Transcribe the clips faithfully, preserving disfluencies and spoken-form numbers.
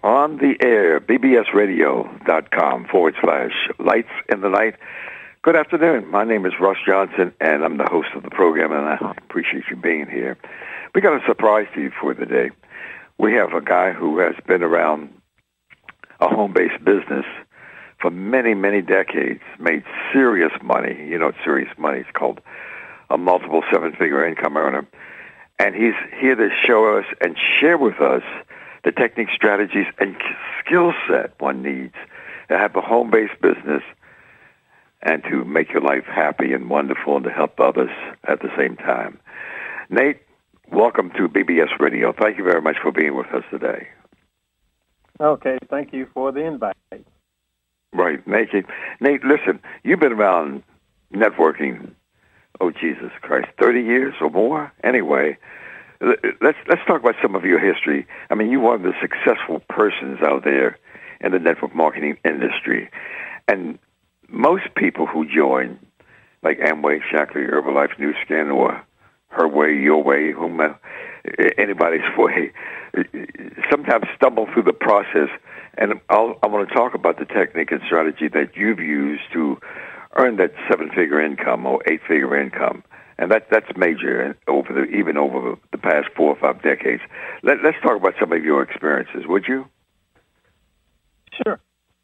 on the air, b b s radio dot com forward slash lights in the night. Good afternoon. My name is Russ Johnson, and I'm the host of the program, and I appreciate you being here. We got a surprise to you for the day. We have a guy who has been around a home-based business for many, many decades, made serious money. You know, serious money. It's called a multiple seven-figure income earner. And he's here to show us and share with us the techniques, strategies, and skill set one needs to have a home-based business and to make your life happy and wonderful and to help others at the same time. Nate, welcome to B B S Radio. Thank you very much for being with us today. Okay, thank you for the invite. Right, Nate. Nate, listen, you've been around networking, oh, Jesus Christ, thirty years or more? Anyway, let's let's talk about some of your history. I mean, you're one of the successful persons out there in the network marketing industry. And most people who join, like Amway, Shaklee, Herbalife, Nu Skin, or Her Way, Your Way, whomever, anybody's way, sometimes stumble through the process. And I'll, I want to talk about the technique and strategy that you've used to earn that seven-figure income or eight-figure income. And that that's major over the, even over the past four or five decades. Let, let's talk about some of your experiences, would you? Sure.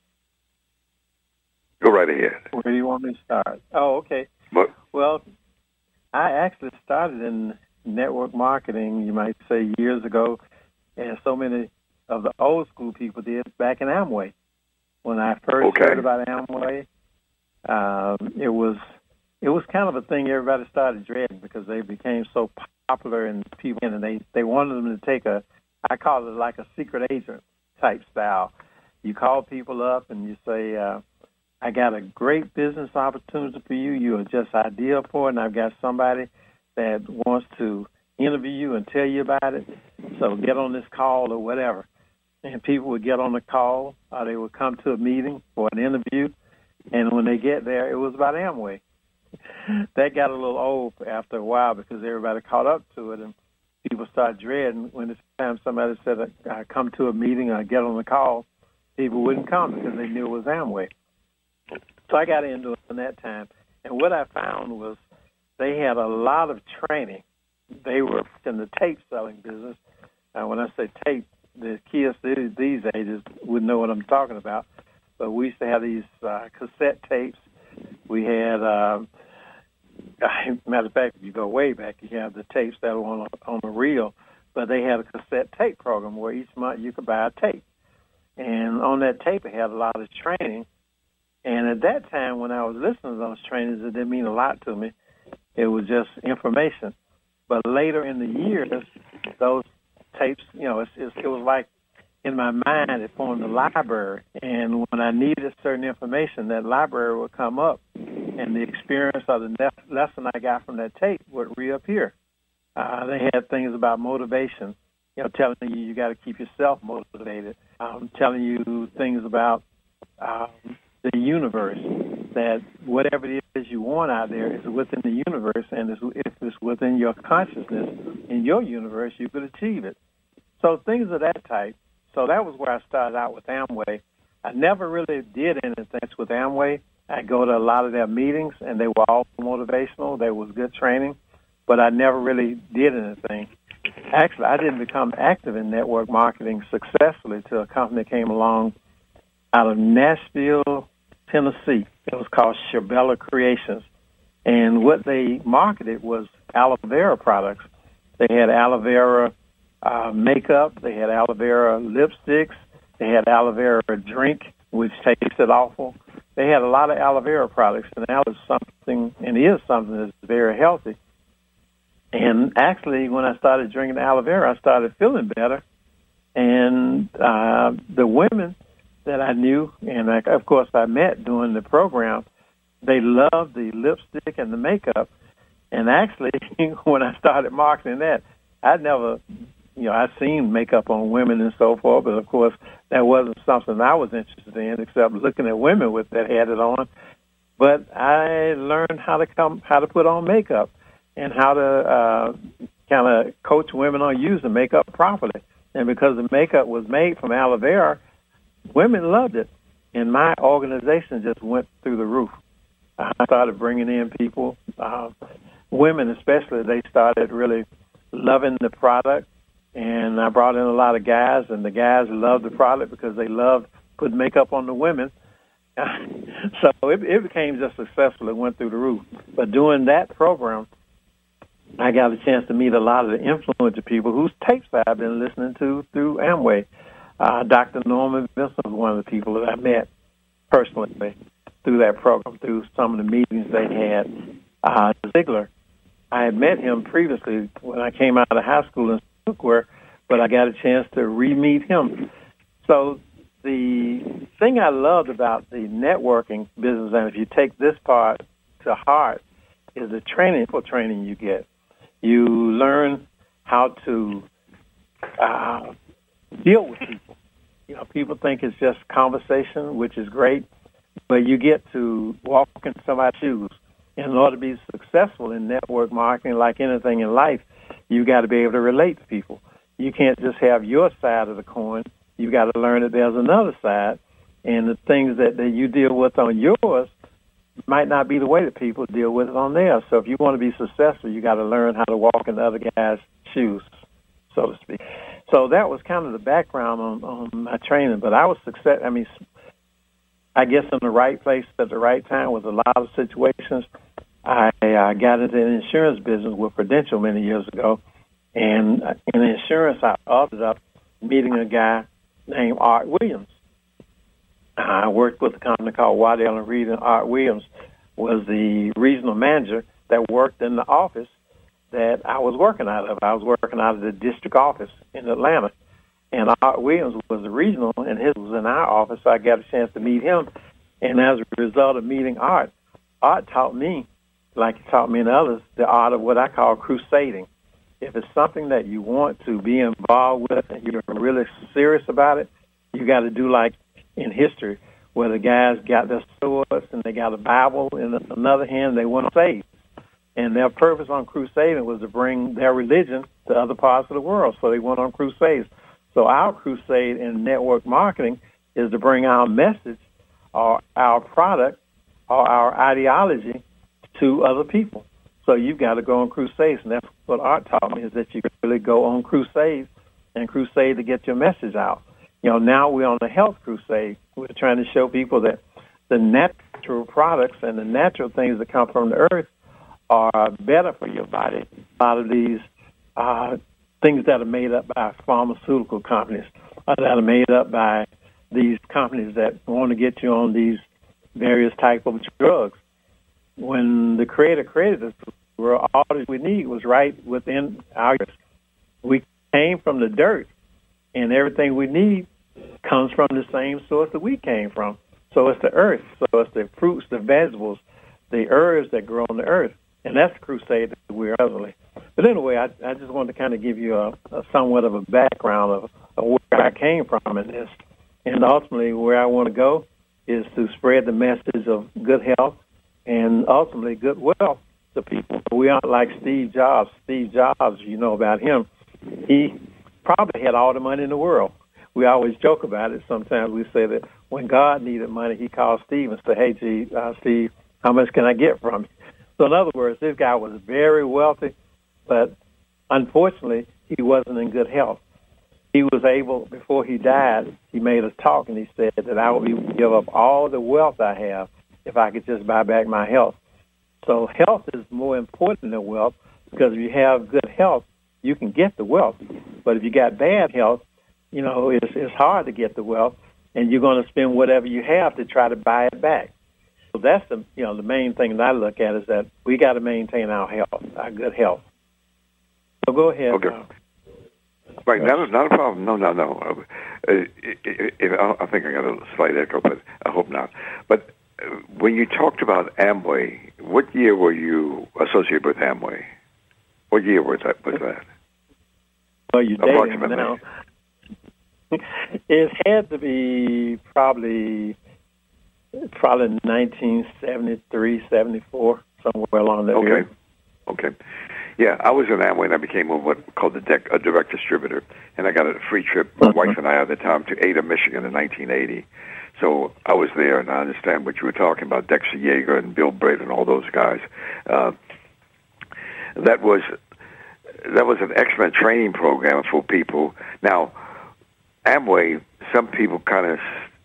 Go right ahead. Where do you want me to start? Oh, okay. What? Well, I actually started in network marketing, you might say, years ago, and so many of the old school people did back in Amway. When I first okay. heard about Amway, um, it was it was kind of a thing everybody started dreading because they became so popular and people, and they, they wanted them to take a, I call it like a secret agent type style. You call people up and you say, uh, I got a great business opportunity for you. You are just ideal for it, and I've got somebody that wants to interview you and tell you about it. So get on this call or whatever. And people would get on the call, or they would come to a meeting for an interview. And when they get there, it was about Amway. That got a little old after a while because everybody caught up to it, and people started dreading when it's time somebody said, I come to a meeting or get on the call, people wouldn't come because they knew it was Amway. So I got into it in that time. And what I found was they had a lot of training. They were in the tape selling business. Uh, when I say tape, the kids these ages would know what I'm talking about. But we used to have these uh, cassette tapes. We had, uh, matter of fact, if you go way back, you have the tapes that were on a, on a reel. But they had a cassette tape program where each month you could buy a tape. And on that tape, it had a lot of training. And at that time, when I was listening to those trainings, it didn't mean a lot to me. It was just information. But later in the years, those tapes, you know, it's, it's, it was like in my mind, it formed a library. And when I needed certain information, that library would come up, and the experience of the ne- lesson I got from that tape would reappear. Uh, they had things about motivation, you know, telling you you got to keep yourself motivated, um, telling you things about um, the universe, that whatever it is you want out there is within the universe, and if it's within your consciousness in your universe, you could achieve it. So things of that type. So that was where I started out with Amway. I never really did anything with Amway. I go to a lot of their meetings, and they were all motivational. There was good training, but I never really did anything. Actually, I didn't become active in network marketing successfully until a company came along out of Nashville, Tennessee. It was called Shabella Creations. And what they marketed was aloe vera products. They had aloe vera uh, makeup. They had aloe vera lipsticks. They had aloe vera drink, which tasted awful. They had a lot of aloe vera products, and that was something, and is something that's very healthy. And actually, when I started drinking aloe vera, I started feeling better. And uh, the women that I knew, and I, of course I met during the program, they loved the lipstick and the makeup. And actually, when I started marketing that, I'd never, you know, I'd seen makeup on women and so forth, but of course that wasn't something I was interested in, except looking at women with that had it on. But I learned how to come, how to put on makeup and how to uh, kind of coach women on using makeup properly. And because the makeup was made from aloe vera, women loved it. And my organization just went through the roof. I started bringing in people, uh, women especially. They started really loving the product. And I brought in a lot of guys, and the guys loved the product because they loved putting makeup on the women. So it, it became just successful. It went through the roof. But during that program, I got a chance to meet a lot of the influential people whose tapes I've been listening to through Amway. Uh, Doctor Norman Vincent was one of the people that I met personally through that program, through some of the meetings they had. Uh, Ziegler, I had met him previously when I came out of high school in cookware, but I got a chance to re-meet him. So the thing I loved about the networking business, and if you take this part to heart, is the training for training you get. You learn how to uh, deal with people. You know, people think it's just conversation, which is great, but you get to walk in somebody's shoes. In order to be successful in network marketing, like anything in life, you got to be able to relate to people. You can't just have your side of the coin. You got to learn that there's another side, and the things that, that you deal with on yours might not be the way that people deal with it on theirs. So if you want to be successful, you got to learn how to walk in the other guy's shoes, so to speak. So that was kind of the background on, on my training. But I was success. I mean, I guess in the right place at the right time was a lot of situations. I, I got into the insurance business with Prudential many years ago, and in insurance, I ended up meeting a guy named Art Williams. I worked with a company called Waddell and Reed, and Art Williams was the regional manager that worked in the office that I was working out of. I was working out of the district office in Atlanta, and Art Williams was the regional, and his was in our office, so I got a chance to meet him. And as a result of meeting Art, Art taught me, like he taught me and others, the art of what I call crusading. If it's something that you want to be involved with and you're really serious about it, you got to do like in history, where the guys got their swords and they got a Bible in another hand, they went on crusades. And their purpose on crusading was to bring their religion to other parts of the world, so they went on crusades. So our crusade in network marketing is to bring our message or our product or our ideology to other people. So you've got to go on crusades, and that's what Art taught me, is that you really go on crusades and crusade to get your message out. You know, now we're on the health crusade. We're trying to show people that the natural products and the natural things that come from the earth are better for your body. A lot of these uh, things that are made up by pharmaceutical companies, or that are made up by these companies that want to get you on these various type of drugs. When the Creator created us, all that we need was right within our ears. We came from the dirt, and everything we need comes from the same source that we came from. So it's the earth. So it's the fruits, the vegetables, the herbs that grow on the earth. And that's the crusade that we're presently. But anyway, I, I just wanted to kind of give you a, a somewhat of a background of, of where I came from in this. And ultimately, where I want to go is to spread the message of good health and ultimately good wealth to people. We aren't like Steve Jobs. Steve Jobs, you know about him, he probably had all the money in the world. We always joke about it. Sometimes we say that when God needed money, he called Steve and said, hey, gee, uh, Steve, how much can I get from you? So in other words, this guy was very wealthy, but unfortunately, he wasn't in good health. He was able, before he died, he made us talk, and he said that I would give up all the wealth I have if I could just buy back my health. So health is more important than wealth, because if you have good health, you can get the wealth. But if you got bad health, you know, it's, it's hard to get the wealth, and you're going to spend whatever you have to try to buy it back. So that's the, you know, the main thing that I look at is that we got to maintain our health, our good health. So go ahead. Okay. Uh, Right, not, not a problem. No, no, no. Uh, if, if, I think I got a slight echo, but I hope not. But uh, when you talked about Amway, what year were you associated with Amway? What year was that? Was that? Well, you dating now. It had to be probably probably nineteen seventy-three, seventy-four, somewhere along that okay. area. Okay. Yeah, I was in Amway, and I became a, what called the dec- a direct distributor, and I got a free trip, my wife and I at the time, to Ada, Michigan in nineteen eighty. So I was there, and I understand what you were talking about, Dexter Yeager and Bill Britt and all those guys. Uh, that was that was an excellent training program for people. Now, Amway, some people kind of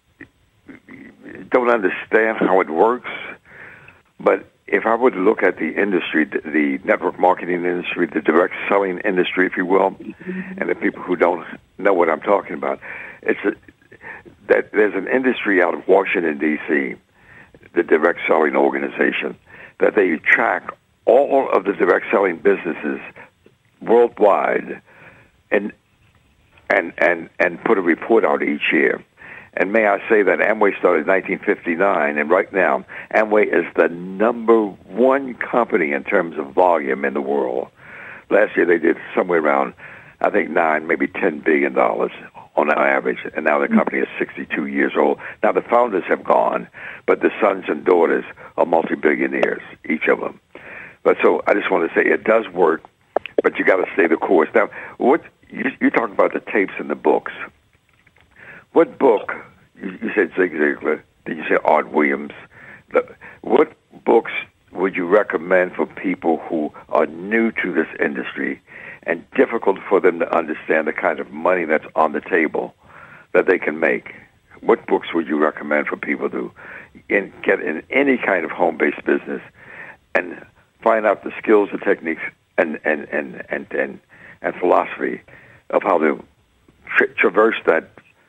don't understand how it works, but if I were to look at the industry, the network marketing industry, the direct selling industry, if you will, and the people who don't know what I'm talking about, it's a, that there's an industry out of Washington, D C, the direct selling organization, that they track all of the direct selling businesses worldwide and and and and put a report out each year. And may I say that Amway started in nineteen fifty-nine, and right now Amway is the number one company in terms of volume in the world. Last year they did somewhere around, I think, nine, maybe ten billion dollars on average, and now the company is sixty-two years old. Now the founders have gone, but the sons and daughters are multi-billionaires, each of them. But so I just want to say it does work, but you got to stay the course. Now, what you, you talk about the tapes and the books. What book, you, you said Zig Ziglar, did you say Art Williams? The, what books would you recommend for people who are new to this industry and difficult for them to understand the kind of money that's on the table that they can make? What books would you recommend for people to in, get in any kind of home-based business and find out the skills and techniques and, and, and, and, and, and philosophy of how to tra- traverse that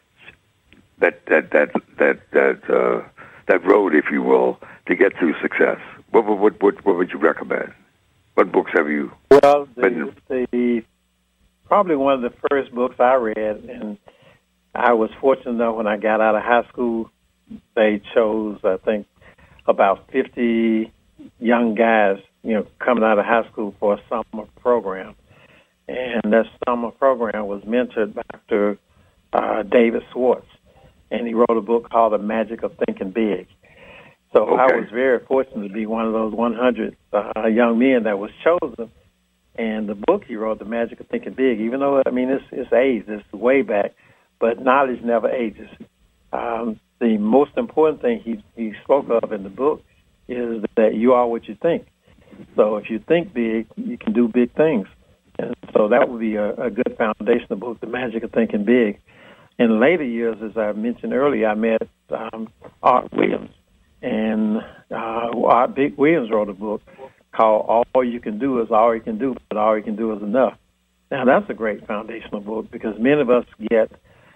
that that that that that uh, that road, if you will, to get to success? What what what what would you recommend? What books have you? Well, been? the, the probably one of the first books I read, and I was fortunate enough when I got out of high school, they chose I think about fifty young guys, you know, coming out of high school for a summer program, and that summer program was mentored by Doctor Uh, David Schwartz. And he wrote a book called The Magic of Thinking Big. So okay. I was very fortunate to be one of those one hundred uh, young men that was chosen. And the book he wrote, The Magic of Thinking Big, even though, I mean, it's, it's aged, it's way back, but knowledge never ages. Um, the most important thing he, he spoke of in the book is that you are what you think. So if you think big, you can do big things. And so that would be a, a good foundational book, The Magic of Thinking Big. In later years, as I mentioned earlier, I met um, Art Williams, and uh, Art Big Williams wrote a book called All You Can Do Is All You Can Do, but All You Can Do Is Enough. Now, that's a great foundational book because many of us get,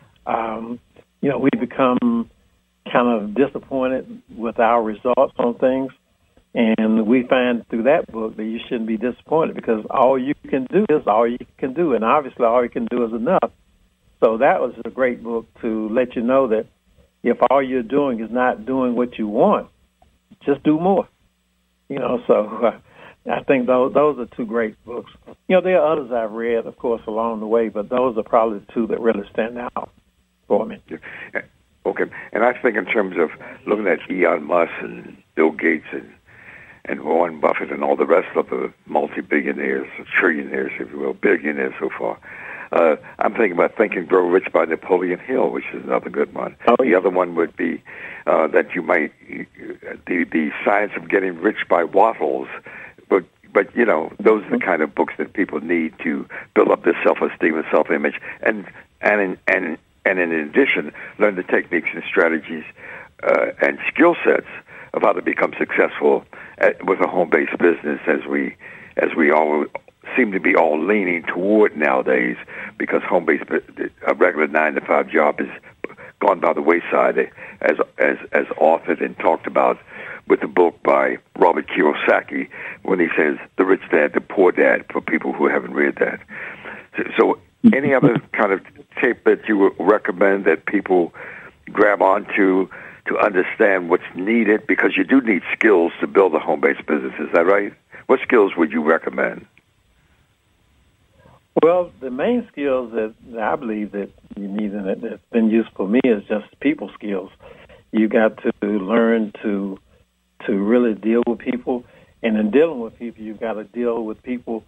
um, you know, we become kind of disappointed with our results on things, and we find through that book that you shouldn't be disappointed because all you can do is all you can do, and obviously all you can do is enough. So that was a great book to let you know that if all you're doing is not doing what you want, just do more. You know, so uh, I think those those are two great books. You know, there are others I've read, of course, along the way, but those are probably the two that really stand out for me. Okay, and I think in terms of looking at Elon Musk and Bill Gates and and Warren Buffett and all the rest of the multi-billionaires, trillionaires, if you will, billionaires so far. Uh, I'm thinking about Think and Grow Rich by Napoleon Hill, which is another good one. Oh, yeah. The other one would be uh, that you might, the the Science of Getting Rich by Wattles. But, but you know, those are the kind of books that people need to build up their self-esteem and self-image. And, and, in, and, and in addition, learn the techniques and strategies uh, and skill sets of how to become successful at, with a home-based business as we, as we all seem to be all leaning toward nowadays, because home-based, a regular nine to five job is gone by the wayside, as as as authored and talked about with the book by Robert Kiyosaki, when he says the rich dad, the poor dad, for people who haven't read that. So, so any other kind of tape that you would recommend that people grab onto to understand what's needed, because you do need skills to build a home-based business, is that right? What skills would you recommend? Well, the main skills that I believe that you need and that, that's been useful for me is just people skills. You got to learn to to really deal with people, and in dealing with people, you've got to deal with people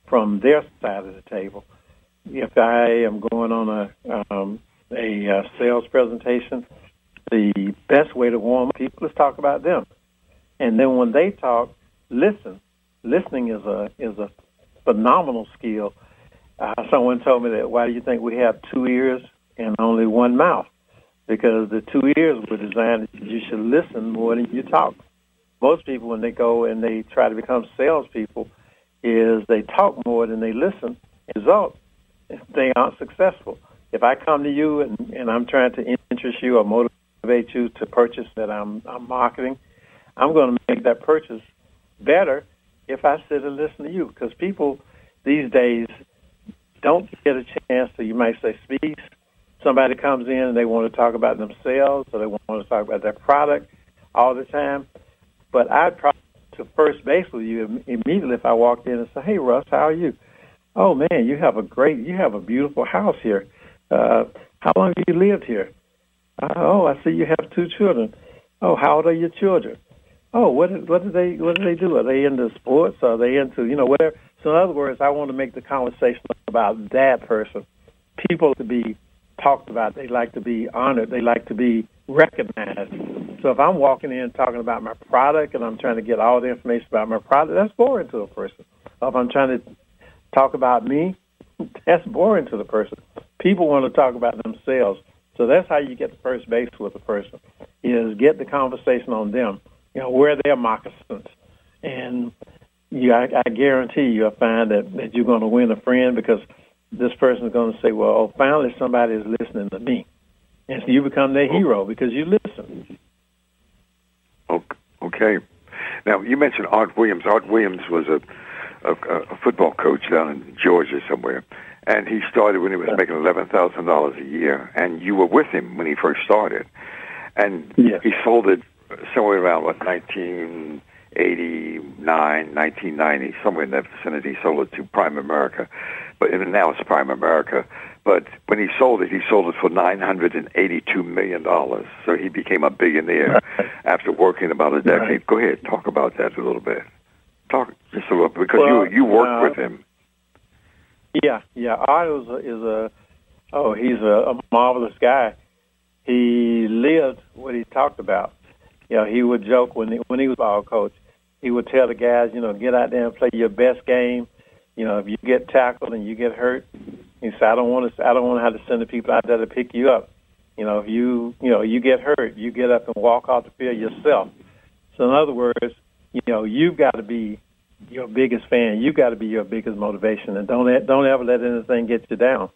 from their side of the table. If I am going on a um, a uh, sales presentation, the best way to warm up people is talk about them, and then when they talk, listen. Listening is a is a phenomenal skill. Uh, someone told me that, why do you think we have two ears and only one mouth? Because the two ears were designed that you should listen more than you talk. Most people, when they go and they try to become salespeople, is they talk more than they listen. Result, they aren't successful. If I come to you and, and I'm trying to interest you or motivate you to purchase that I'm, I'm marketing, I'm going to make that purchase better if I sit and listen to you. Because people these days don't get a chance to, you might say, speak. Somebody comes in and they want to talk about themselves or they want to talk about their product all the time. But I'd probably to first base with you immediately if I walked in and said, hey, Russ, how are you? Oh, man, you have a great, you have a beautiful house here. Uh, how long have you lived here? Uh, oh, I see you have two children. Oh, how old are your children? Oh, what do, what do they what do they do? Are they into sports? Are they into, you know, whatever? So in other words, I want to make the conversation about that person. People to be talked about. They like to be honored. They like to be recognized. So if I'm walking in talking about my product and I'm trying to get all the information about my product, that's boring to a person. Or if I'm trying to talk about me, that's boring to the person. People want to talk about themselves. So that's how you get the first base with a person, is get the conversation on them. You know, wear their moccasins. And you, I, I guarantee you'll find that, that you're going to win a friend, because this person is going to say, well, oh, finally somebody is listening to me. And so you become their hero because you listen. Okay. Now, you mentioned Art Williams. Art Williams was a, a, a football coach down in Georgia somewhere, and he started when he was making eleven thousand dollars a year, and you were with him when he first started. And yes. He sold it somewhere around, what, nineteen eighty-nine, nineteen ninety, somewhere in that vicinity. He sold it to Prime America, but and now it's Prime America. But when he sold it, he sold it for nine hundred eighty-two million dollars. So he became a billionaire right. after working about a decade. Right. Go ahead, talk about that a little bit. Talk just a little bit, because well, you you worked uh, with him. Yeah, yeah. Art is a, is a oh, he's a, a marvelous guy. He lived what he talked about. You know, he would joke when he, when he was ball coach. He would tell the guys, you know, get out there and play your best game. You know, if you get tackled and you get hurt, he said, I don't want to. I don't want to have to send the people out there to pick you up. You know, if you, you know, you get hurt, you get up and walk off the field yourself. So in other words, you know, you've got to be your biggest fan. You've got to be your biggest motivation, and don't don't ever let anything get you down.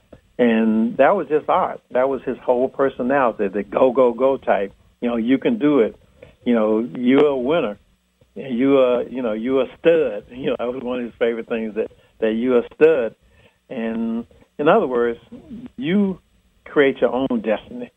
And that was just Art. That was his whole personality, the go go go type. You know, you can do it. You know, you're a winner. You are, you know, you're a stud. You know, that was one of his favorite things, that, that you're a stud. And in other words, you create your own destiny.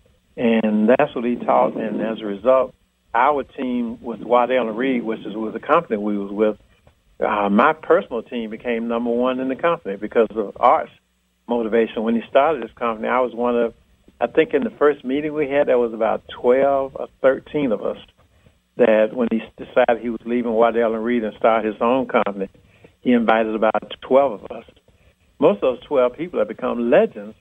And that's what he taught. And as a result, our team with Waddell and Reed, which is was the company we was with, uh, my personal team became number one in the company because of Art's motivation. When he started this company, I was one of, I think in the first meeting we had, there was about twelve or thirteen of us, that when he decided he was leaving Waddell and Reed and start his own company, he invited about twelve of us. Most of those twelve people have become legends.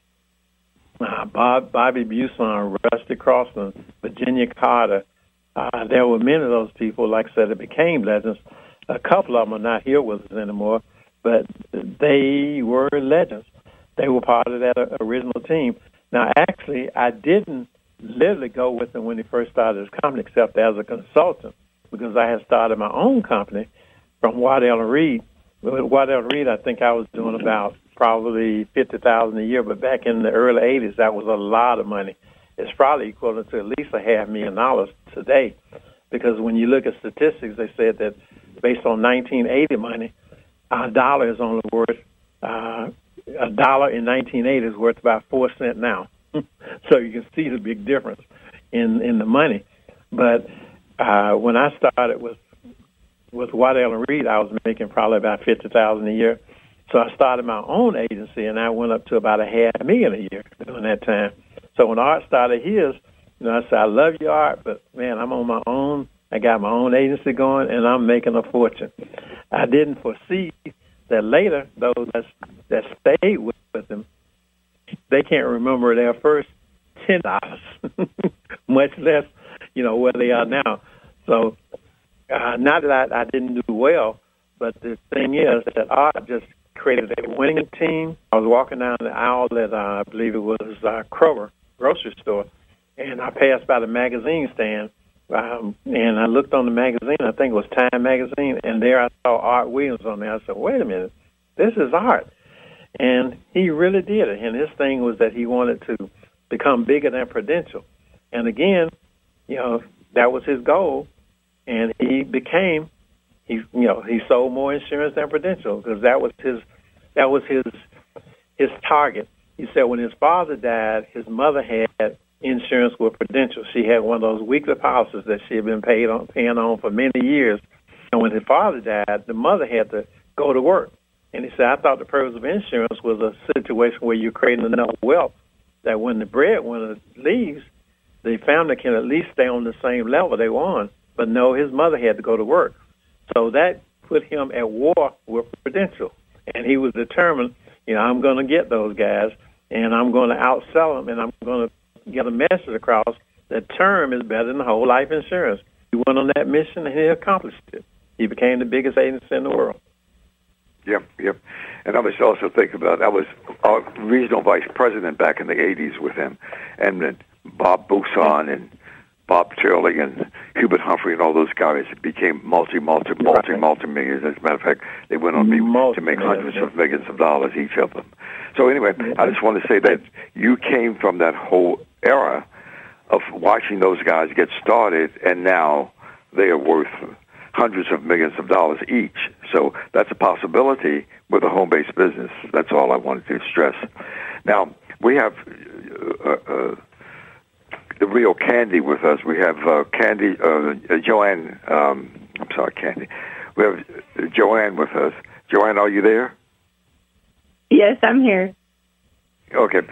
Uh, Bob, Bobby Buson, Rusty Crossland, Virginia Carter. Uh, there were many of those people, like I said, that became legends. A couple of them are not here with us anymore, but they were legends. They were part of that original team. Now, actually, I didn't literally go with him when he first started his company, except as a consultant, because I had started my own company from Waddell and Reed. With Waddell and Reed, I think I was doing about probably fifty thousand dollars a year, but back in the early eighties, that was a lot of money. It's probably equivalent to at least a half million dollars today, because when you look at statistics, they said that based on nineteen eighty money, a dollar is only worth, uh, a dollar in nineteen eighty is worth about four cents now. So you can see the big difference in, in the money. But uh, when I started with with Waddell and Reed, I was making probably about fifty thousand dollars a year. So I started my own agency, and I went up to about a half million a year during that time. So when Art started his, you know, I said, I love you, Art, but, man, I'm on my own. I got my own agency going, and I'm making a fortune. I didn't foresee that later, those that, that stayed with, with him, they can't remember their first ten dollars, much less, you know, where they are now. So, uh, not that I, I didn't do well, but the thing is that Art just created a winning team. I was walking down the aisle at, uh, I believe it was uh, Kroger grocery store, and I passed by the magazine stand, um, and I looked on the magazine. I think it was Time magazine, and there I saw Art Williams on there. I said, wait a minute, this is Art. And he really did it. And his thing was that he wanted to become bigger than Prudential. And again, you know, that was his goal. And he became, he you know, he sold more insurance than Prudential because that was his, that was his, his target. He said when his father died, his mother had insurance with Prudential. She had one of those weekly policies that she had been paid on, paying on for many years. And when his father died, the mother had to go to work. And he said, I thought the purpose of insurance was a situation where you're creating enough wealth that when the breadwinner leaves, the family can at least stay on the same level they were on. But no, his mother had to go to work. So that put him at war with Prudential. And he was determined, you know, I'm going to get those guys, and I'm going to outsell them, and I'm going to get a message across that term is better than whole life insurance. He went on that mission, and he accomplished it. He became the biggest agency in the world. Yep, yep. And I was also thinking about, I was our regional vice president back in the eighties with him, and then Bob Busan and Bob Turley and Hubert Humphrey and all those guys became multi, multi, multi, multi-millions. As a matter of fact, they went on to make hundreds of millions of dollars, each of them. So anyway, I just want to say that you came from that whole era of watching those guys get started, and now they are worth hundreds of millions of dollars each. So that's a possibility with a home-based business. That's all I wanted to stress. Now, we have uh, uh, the real Candy with us. We have uh, Candy, uh, Joanne, um, I'm sorry, Candy. We have Joanne with us. Joanne, are you there? Yes, I'm here. Okay.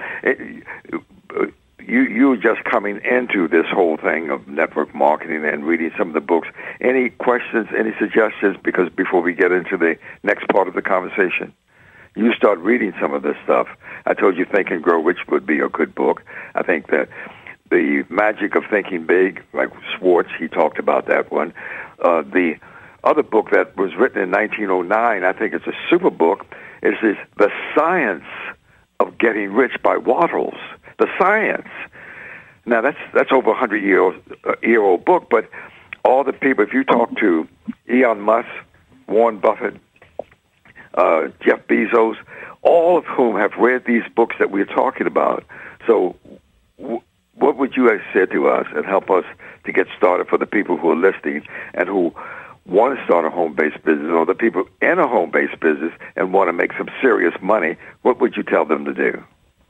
You you just coming into this whole thing of network marketing and reading some of the books. Any questions, any suggestions? Because before we get into the next part of the conversation, you start reading some of this stuff. I told you Think and Grow Rich would be a good book. I think that The Magic of Thinking Big, like Schwartz, he talked about that one. Uh, the other book that was written in nineteen oh nine, I think it's a super book, is this The Science of Getting Rich by Wattles. The Science. Now, that's that's over a hundred-year-old uh, year old book, but all the people, if you talk to Elon Musk, Warren Buffett, uh, Jeff Bezos, all of whom have read these books that we're talking about. So w- what would you have said to us and help us to get started for the people who are listening and who want to start a home-based business, or the people in a home-based business and want to make some serious money? What would you tell them to do?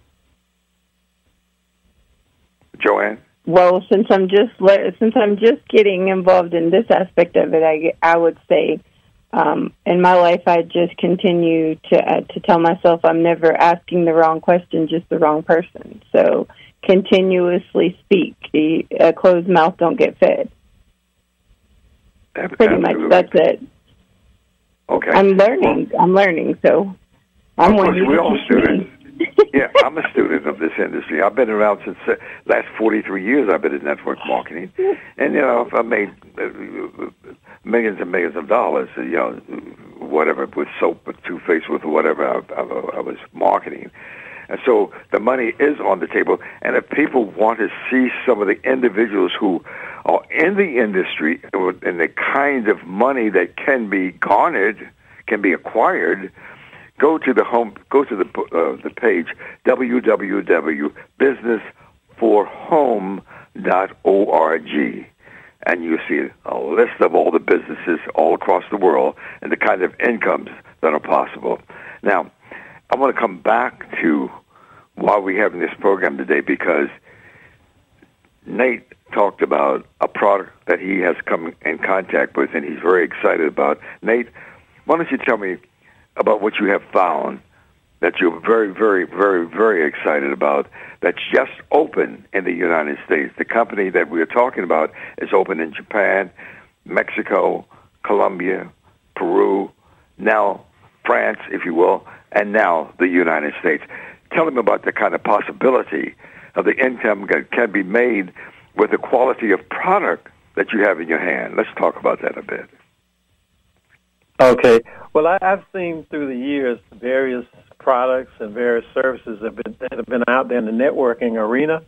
Joanne? Well, since I'm just since I'm just getting involved in this aspect of it, I, I would say um, in my life I just continue to uh, to tell myself I'm never asking the wrong question, just the wrong person. So continuously speak. A closed mouth don't get fed. Pretty Absolutely. much, that's it. Okay. I'm learning. I'm learning. So I'm of one course, we're all students. Yeah, I'm a student of this industry. I've been around since the last forty-three years. I've been in network marketing, and you know, I've made millions and millions of dollars. You know, whatever with soap, with Too Faced, with whatever I, I, I was marketing, and so the money is on the table. And if people want to see some of the individuals who are in the industry and the kind of money that can be garnered, can be acquired, Go to the home. Go to the uh, the page w w w dot business for home dot org, and you see a list of all the businesses all across the world and the kind of incomes that are possible. Now, I want to come back to why we're having this program today, because Nate talked about a product that he has come in contact with and he's very excited about. Nate, why don't you tell me about what you have found that you're very, very, very, very excited about, that's just open in the United States. The company that we're talking about is open in Japan, Mexico, Colombia, Peru, now France, if you will, and now the United States. Tell him about the kind of possibility of the income that can be made with the quality of product that you have in your hand. Let's talk about that a bit. Okay. Well, I, I've seen through the years various products and various services that have been, that have been out there in the networking arena,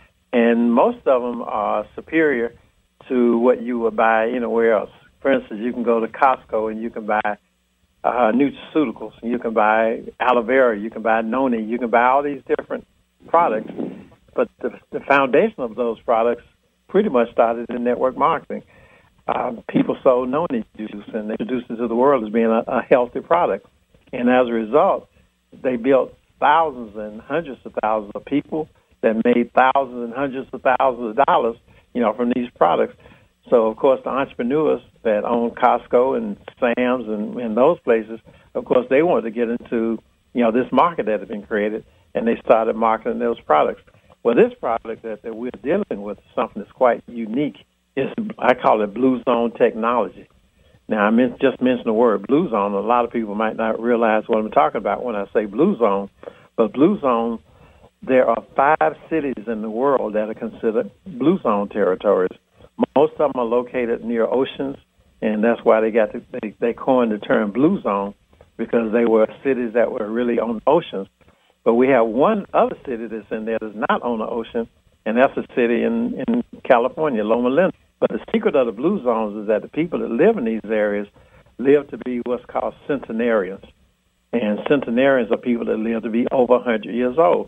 and most of them are superior to what you would buy anywhere else. For instance, you can go to Costco and you can buy uh, nutraceuticals, and you can buy aloe vera, you can buy noni, you can buy all these different products, but the, the foundation of those products pretty much started in network marketing. Um, people sold noni juice, and they introduced it to the world as being a, a healthy product. And as a result, they built thousands and hundreds of thousands of people that made thousands and hundreds of thousands of dollars, you know, from these products. So, of course, the entrepreneurs that own Costco and Sam's and, and those places, of course, they wanted to get into, you know, this market that had been created, and they started marketing those products. Well, this product that, that we're dealing with is something that's quite unique. It's, I call it Blue Zone technology. Now, I mean, just mention the word Blue Zone. A lot of people might not realize what I'm talking about when I say Blue Zone. But Blue Zone, there are five cities in the world that are considered Blue Zone territories. Most of them are located near oceans, and that's why they got the, they, they coined the term Blue Zone, because they were cities that were really on oceans. But we have one other city that's in there that's not on the ocean, and that's a city in, in California, Loma Linda. But the secret of the Blue Zones is that the people that live in these areas live to be what's called centenarians. And centenarians are people that live to be over one hundred years old.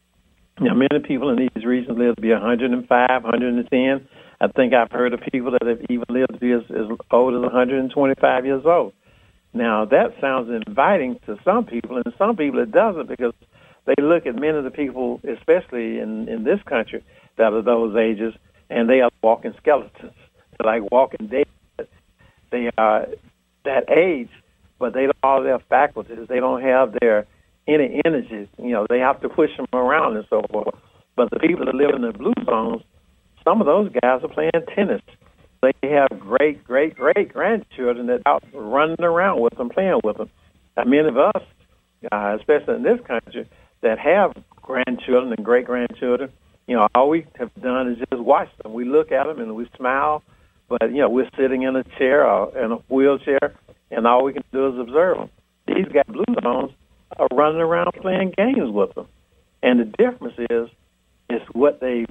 Now, many people in these regions live to be one hundred five, one hundred ten. I think I've heard of people that have even lived to be as, as old as one hundred twenty-five years old. Now, that sounds inviting to some people, and some people it doesn't, because they look at many of the people, especially in, in this country, that are those ages, and they are walking skeletons. They're like walking dead. They are that age, but they don't have their faculties. They don't have their any energy. You know, they have to push them around and so forth. But the people that live in the Blue Zones, some of those guys are playing tennis. They have great, great, great grandchildren that are out running around with them, playing with them. Now, many of us, uh, especially in this country, that have grandchildren and great-grandchildren, you know, all we have done is just watch them. We look at them and we smile, but, you know, we're sitting in a chair or in a wheelchair, and all we can do is observe them. These guys, Blue Zones, are running around playing games with them. And the difference is, is what they've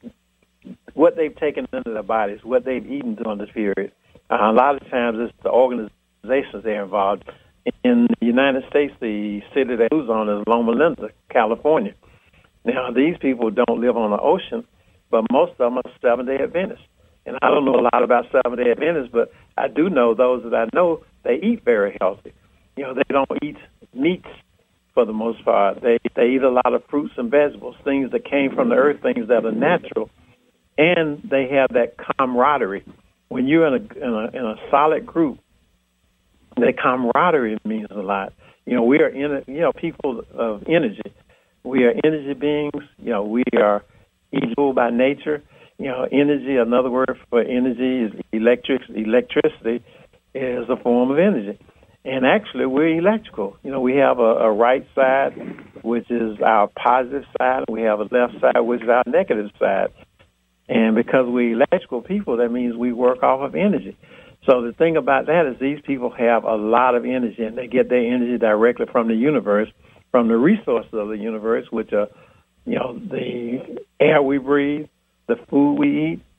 what they've taken into their bodies, what they've eaten during this period. Uh, a lot of times it's the organizations they're involved in. In the United States, the city that Blue Zone is Loma Linda, California. Now, these people don't live on the ocean, but most of them are Seventh-day Adventists. And I don't know a lot about Seventh-day Adventists, but I do know those that I know, they eat very healthy. You know, they don't eat meats for the most part. They they eat a lot of fruits and vegetables, things that came from the earth, things that are natural. And they have that camaraderie. When you're in a in a, in a solid group, that camaraderie means a lot. You know, we are in, you know, people of energy. We are energy beings. You know, we are evil by nature. You know, energy, another word for energy is electric. Electricity is a form of energy. And actually, we're electrical. You know, we have a, a right side, which is our positive side, and we have a left side, which is our negative side. And because we're electrical people, that means we work off of energy. So the thing about that is these people have a lot of energy, and they get their energy directly from the universe, from the resources of the universe, which are, you know, the air we breathe, the food we eat,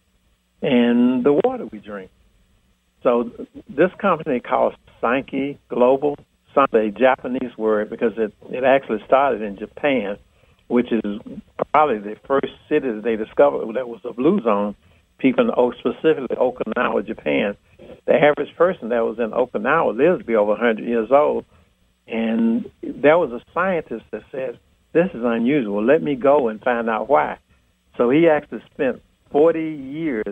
and the water we drink. So this company called Sankei Global, it's a Japanese word because it, it actually started in Japan, which is probably the first city that they discovered that was a Blue Zone. People in, specifically Okinawa, Japan. The average person that was in Okinawa lives to be over one hundred years old. And there was a scientist that said, this is unusual. Let me go and find out why. So he actually spent forty years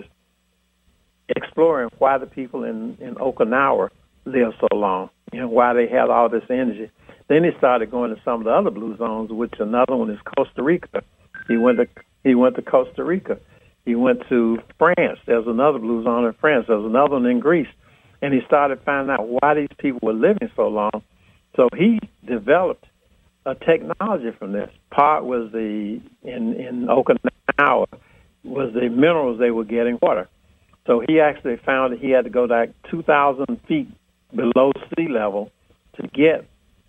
exploring why the people in, in Okinawa live so long and why they had all this energy. Then he started going to some of the other Blue Zones, which another one is Costa Rica. He went to he went to Costa Rica. He went to France. There's another Blue Zone in France. There's another one in Greece. And he started finding out why these people were living so long. So he developed a technology from this. Part was the, in, in Okinawa, was the minerals they were getting water. So he actually found that he had to go back two thousand feet below sea level to get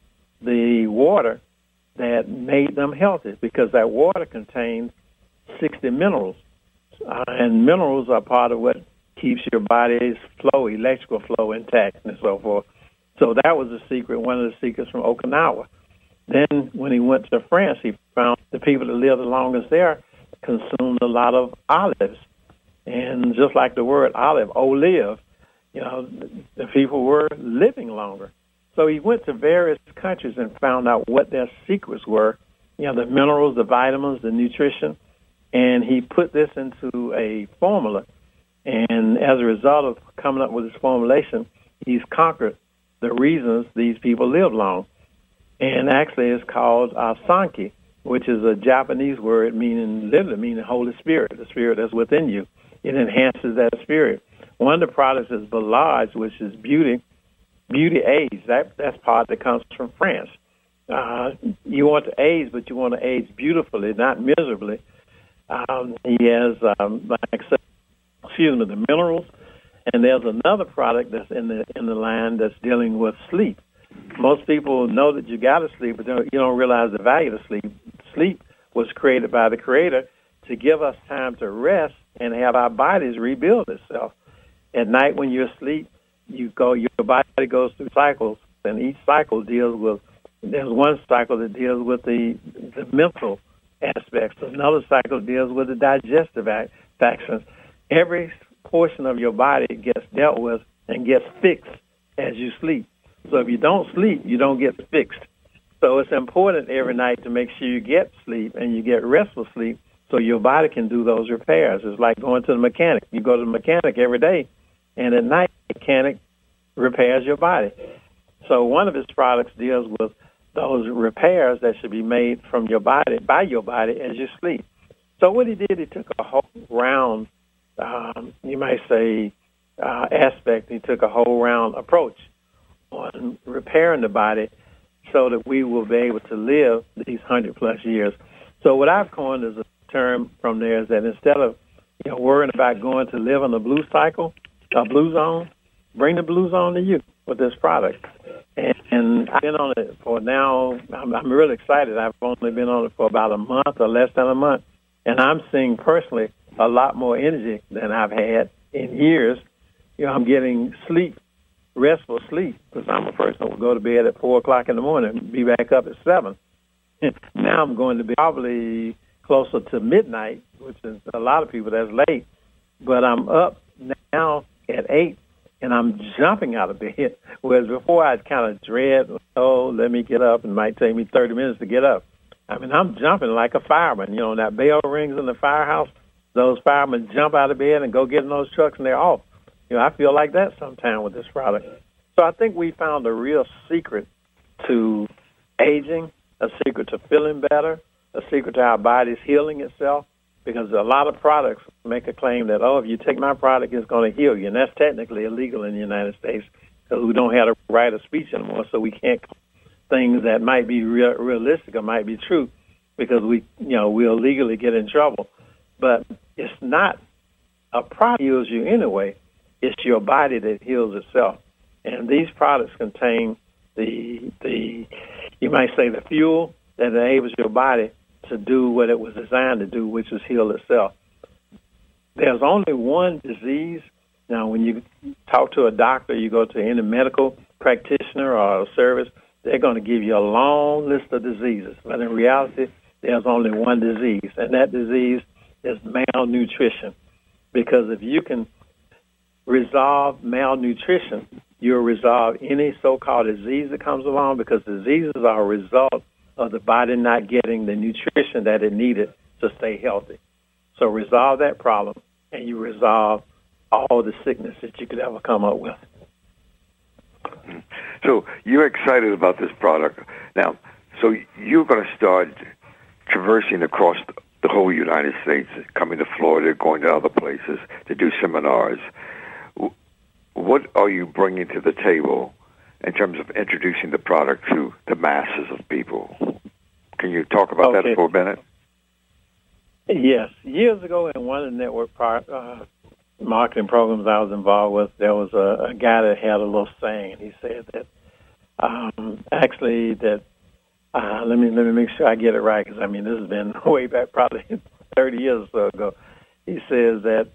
the water that made them healthy, because that water contains sixty minerals. Uh, and minerals are part of what keeps your body's flow, electrical flow, intact and so forth. So that was the secret, one of the secrets from Okinawa. Then when he went to France, he found the people that lived the longest there consumed a lot of olives. And just like the word olive, olive, you know, the people were living longer. So he went to various countries and found out what their secrets were, you know, the minerals, the vitamins, the nutrition, and he put this into a formula. And as a result of coming up with this formulation, he's conquered the reasons these people live long. And actually it's called uh, Sanki, which is a Japanese word meaning, literally meaning Holy Spirit, the spirit that's within you. It enhances that spirit. One of the products is Belage, which is beauty, beauty age. That that's part that comes from France. Uh, you want to age, but you want to age beautifully, not miserably. Um, he has, um, like I said, excuse me, the minerals, and there's another product that's in the in the line that's dealing with sleep. Most people know that you got to sleep, but you don't realize the value of sleep. Sleep was created by the Creator to give us time to rest and have our bodies rebuild itself. At night when you're asleep, you go, your body goes through cycles, and each cycle deals with, there's one cycle that deals with the, the mental aspects. Another cycle deals with the digestive factions. Every portion of your body gets dealt with and gets fixed as you sleep. So if you don't sleep, you don't get fixed. So it's important every night to make sure you get sleep and you get restful sleep so your body can do those repairs. It's like going to the mechanic. You go to the mechanic every day, and at night, the mechanic repairs your body. So one of his products deals with those repairs that should be made from your body, by your body as you sleep. So what he did, he took a whole round, um, you might say, uh, aspect. He took a whole round approach on repairing the body so that we will be able to live these hundred-plus years. So what I've coined as a term from there is that instead of, you know, worrying about going to live on the blue cycle, a blue zone, bring the blue zone to you with this product. And, and I've been on it for now, I'm, I'm really excited. I've only been on it for about a month or less than a month, and I'm seeing personally a lot more energy than I've had in years. You know, I'm getting sleep, restful sleep, because I'm a person who will go to bed at four o'clock in the morning and be back up at seven. Now I'm going to be probably closer to midnight, which is a lot of people, that's late. But I'm up now at eight, and I'm jumping out of bed, whereas before I'd kind of dread, oh, let me get up. It might take me thirty minutes to get up. I mean, I'm jumping like a fireman. You know, when that bell rings in the firehouse, those firemen jump out of bed and go get in those trucks, and they're off. You know, I feel like that sometimes with this product. So I think we found a real secret to aging, a secret to feeling better, a secret to our body's healing itself, because a lot of products make a claim that, oh, if you take my product, it's going to heal you. And that's technically illegal in the United States because we don't have a right of speech anymore, so we can't things that might be real, realistic or might be true because we, you know, we'll legally get in trouble. But it's not a product that heals you anyway. It's your body that heals itself. And these products contain the, the you might say, the fuel that enables your body to do what it was designed to do, which is heal itself. There's only one disease. Now, when you talk to a doctor, you go to any medical practitioner or a service, they're going to give you a long list of diseases. But in reality, there's only one disease, and that disease is malnutrition. Because if you can resolve malnutrition, you'll resolve any so-called disease that comes along, because diseases are a result of the body not getting the nutrition that it needed to stay healthy. So resolve that problem, and you resolve all the sickness that you could ever come up with. So you're excited about this product. Now, so you're going to start traversing across the whole United States, coming to Florida, going to other places to do seminars. What are you bringing to the table in terms of introducing the product to the masses of people. Can you talk about okay. that for a minute? Yes. Years ago in one of the network part, uh, marketing programs I was involved with, there was a, a guy that had a little saying. He said that um, actually that, uh, let me let me make sure I get it right, because, I mean, this has been way back probably thirty years or so ago. He says that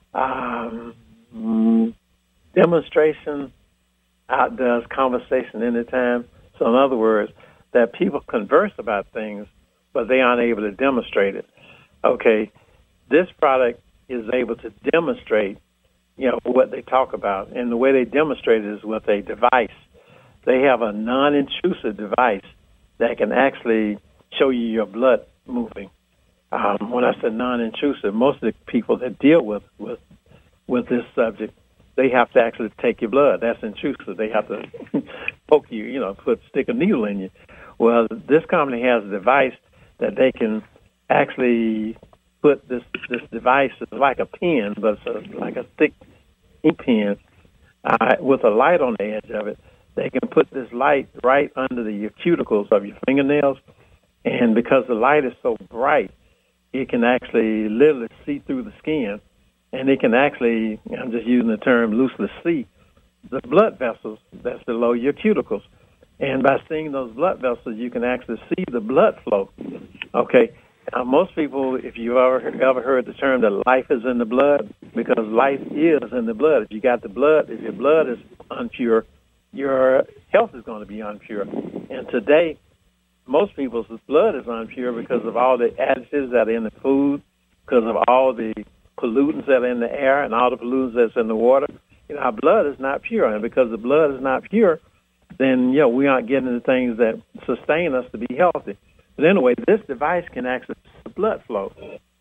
um, demonstration outdoes conversation anytime. So in other words, that people converse about things, but they aren't able to demonstrate it. Okay, this product is able to demonstrate, you know, what they talk about. And the way they demonstrate it is with a device. They have a non-intrusive device that can actually show you your blood moving. Um, when I said non-intrusive, most of the people that deal with, with with this subject, they have to actually take your blood. That's intrusive. They have to poke you, you know, put stick a needle in you. Well, this company has a device that they can actually put this this device. It's like a pen, but it's a, like a thick ink pen uh, with a light on the edge of it. They can put this light right under the cuticles of your fingernails, and because the light is so bright, it can actually literally see through the skin, and it can actually, I'm just using the term loosely, see the blood vessels that's below your cuticles. And by seeing those blood vessels, you can actually see the blood flow. Okay. Now, most people, if you've ever, ever heard the term that life is in the blood, because life is in the blood. If you got the blood, if your blood is impure, your health is going to be impure. And today, most people's blood is impure because of all the additives that are in the food, because of all the pollutants that are in the air and all the pollutants that's in the water. You know, our blood is not pure. And because the blood is not pure, then, you know, we aren't getting the things that sustain us to be healthy. But anyway, this device can access the blood flow.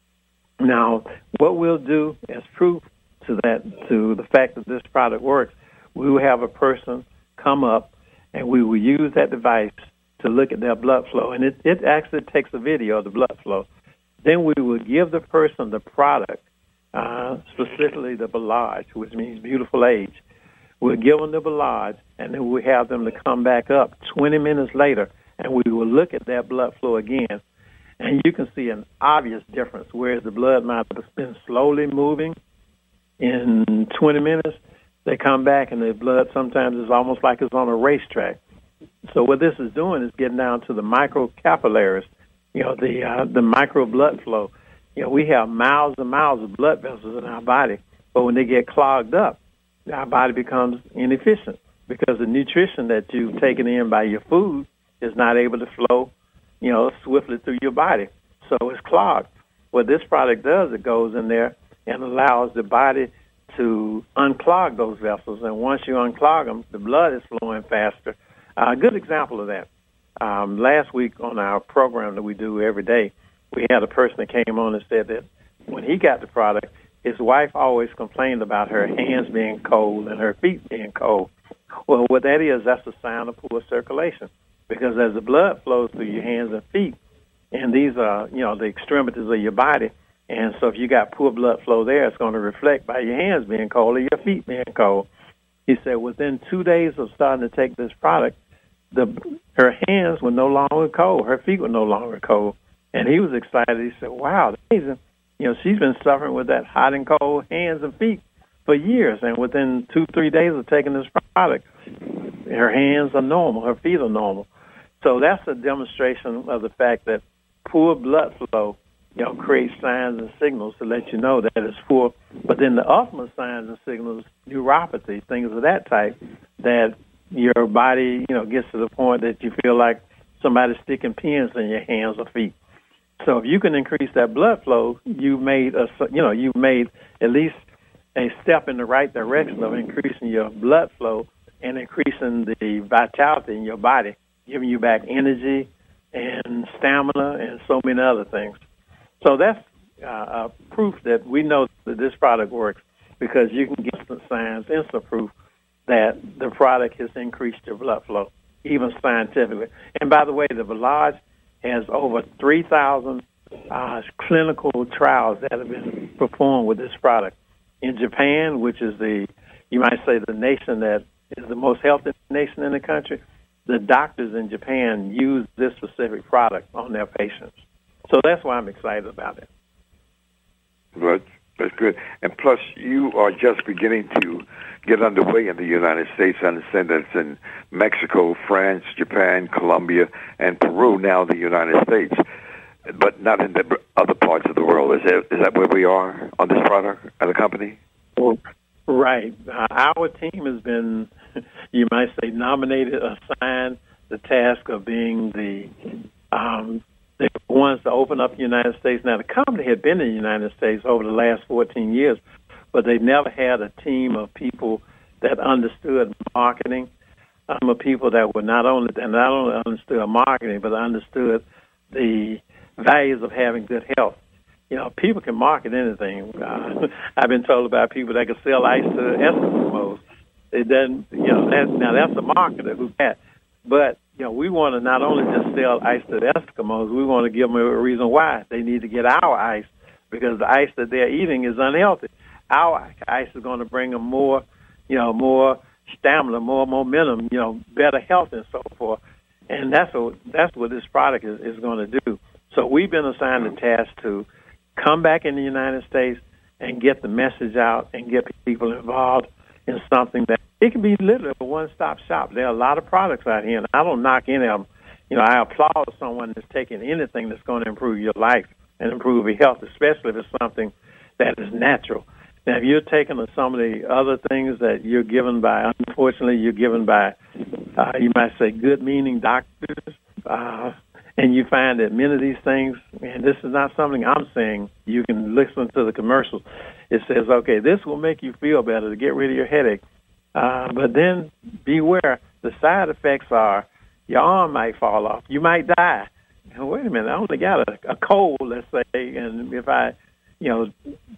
Now, what we'll do as proof to that, to the fact that this product works, we will have a person come up and we will use that device to look at their blood flow. And it, it actually takes a video of the blood flow. Then we will give the person the product, uh, specifically the Belage, which means beautiful age. We'll give them the Belage, and then we'll have them to come back up twenty minutes later, and we will look at that blood flow again. And you can see an obvious difference, whereas the blood might have been slowly moving in twenty minutes. They come back, and the blood sometimes is almost like it's on a racetrack. So what this is doing is getting down to the microcapillaries, you know, the uh, the micro blood flow. You know, we have miles and miles of blood vessels in our body, but when they get clogged up, our body becomes inefficient because the nutrition that you've taken in by your food is not able to flow, you know, swiftly through your body. So it's clogged. What this product does, it goes in there and allows the body to unclog those vessels. And once you unclog them, the blood is flowing faster. Uh, a good example of that, um, last week on our program that we do every day, we had a person that came on and said that when he got the product, his wife always complained about her hands being cold and her feet being cold. Well, what that is, that's a sign of poor circulation, because as the blood flows through your hands and feet, and these are, you know, the extremities of your body, and so if you got poor blood flow there, it's going to reflect by your hands being cold or your feet being cold. He said within two days of starting to take this product, the her hands were no longer cold, her feet were no longer cold, and he was excited. He said, "Wow, that's amazing. You know, she's been suffering with that hot and cold hands and feet for years, and within two, three days of taking this product, her hands are normal, her feet are normal." So that's a demonstration of the fact that poor blood flow, you know, creates signs and signals to let you know that it's poor. But then the ultimate signs and signals, neuropathy, things of that type, that your body, you know, gets to the point that you feel like somebody's sticking pins in your hands or feet. So if you can increase that blood flow, you made a, you know, you made at least a step in the right direction of increasing your blood flow and increasing the vitality in your body, giving you back energy and stamina and so many other things. So that's uh, proof that we know that this product works, because you can get instant signs, instant proof that the product has increased your blood flow, even scientifically. And by the way, the Belage has over three thousand uh, clinical trials that have been performed with this product. In Japan, which is the, you might say, the nation that is the most healthy nation in the country, the doctors in Japan use this specific product on their patients. So that's why I'm excited about it. Good. That's good. And plus, you are just beginning to get underway in the United States. I understand that it's in Mexico, France, Japan, Colombia, and Peru, now the United States, but not in the other parts of the world. Is that, is that where we are on this product as a company? Well, right. Uh, our team has been, you might say, nominated, assigned the task of being the um, the ones to open up the United States. Now, the company had been in the United States over the last fourteen years, but they never had a team of people that understood marketing, um, of people that were not only and not only understood marketing, but understood the values of having good health. You know, people can market anything. Uh, I've been told about people that can sell ice to Eskimos. It doesn't, you know, that, now that's a marketer who can. But, you know, we want to not only just sell ice to the Eskimos, we want to give them a reason why they need to get our ice, because the ice that they're eating is unhealthy. Our ice is going to bring them more, you know, more stamina, more momentum, you know, better health and so forth. And that's what, that's what this product is, is going to do. So we've been assigned the task to come back in the United States and get the message out and get people involved in something that it can be literally a one-stop shop. There are a lot of products out here, and I don't knock any of them. You know, I applaud someone that's taking anything that's going to improve your life and improve your health, especially if it's something that is natural. Now, if you're taking some of the other things that you're given by, unfortunately, you're given by, uh, you might say, good-meaning doctors, uh, and you find that many of these things, and this is not something I'm saying, you can listen to the commercials. It says, okay, this will make you feel better to get rid of your headache. Uh, but then beware, the side effects are your arm might fall off. You might die. Now, wait a minute, I only got a, a cold, let's say, and if I, you know,